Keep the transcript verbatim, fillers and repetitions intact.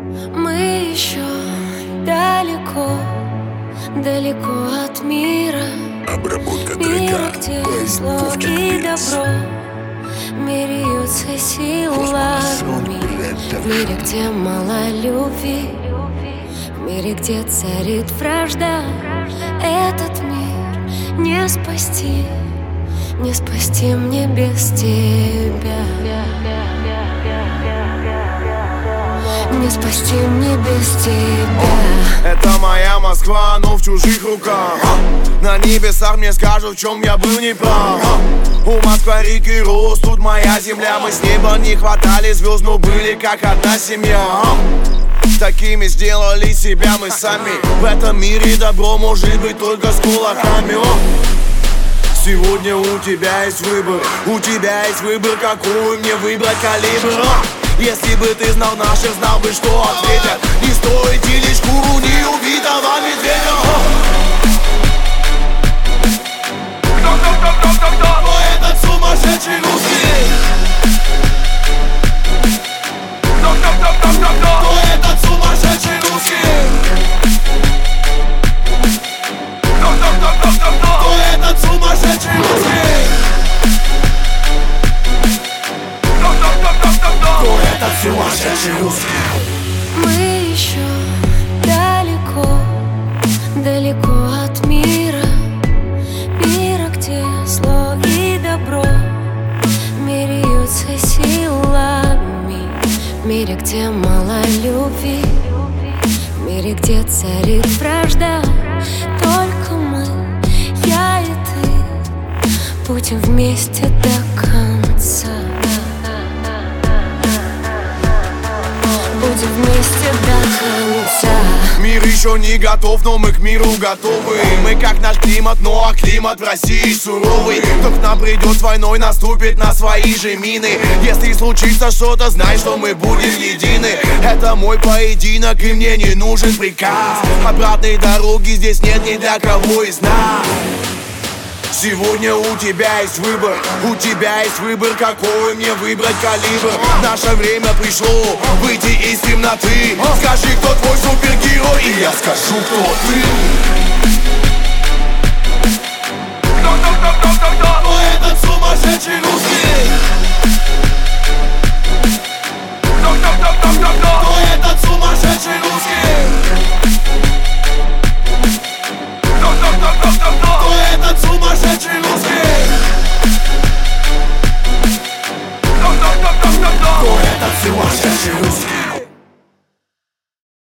Мы еще далеко, далеко от мира. Обработка Мира, трека. где зло и добро меряются силами. В мире, где мало любви, в мире, где царит вражда. Этот мир не спасти, не спасти мне без тебя. Не спасти мне без тебя. Это моя Москва, но в чужих руках. На небесах мне скажут, в чем я был неправ. У Москвы реки рост, тут моя земля. Мы с неба не хватали звезд, но были как одна семья. Такими сделали себя мы сами. В этом мире добро может быть только с кулаками. Сегодня у тебя есть выбор, у тебя есть выбор, какую мне выбрать калибр. Если бы ты знал наших, знал бы, что ответят. Не стоит делить шкуру неубитого медведя. Кто, кто, кто, кто, кто, кто? Кто этот сумасшедший русский? Кто, кто, кто, кто, кто, кто? Кто этот сумасшедший русский? Кто, кто, кто, кто, кто, кто? Кто этот сумасшедший русский? Кто этот сумасшедший русский? Мы еще далеко, далеко от мира. Мира, где зло и добро меряются силами. В мире, где мало любви, в мире, где царит вражда. Только мы, я и ты, будем вместе до конца. Будем вместе до конца. Мир еще не готов, но мы к миру готовы. Мы как наш климат, но а климат в России суровый. Кто к нам придет с войной, наступит на свои же мины. Если случится что-то, знай, что мы будем едины. Это мой поединок, и мне не нужен приказ. Обратной дороги здесь нет ни для кого из нас. Сегодня у тебя есть выбор, у тебя есть выбор, какой мне выбрать калибр. Наше время пришло выйти из темноты. Скажи, кто твой супергерой, и я скажу, кто ты.